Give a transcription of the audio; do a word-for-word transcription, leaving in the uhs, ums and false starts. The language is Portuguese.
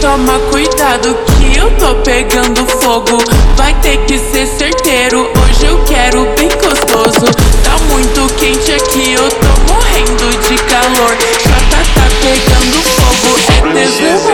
toma cuidado que eu tô pegando fogo. Vai ter que ser certeiro, hoje eu quero bem gostoso. Tá muito quente aqui, eu tô morrendo de calor. Já tá, tá pegando fogo, é tesão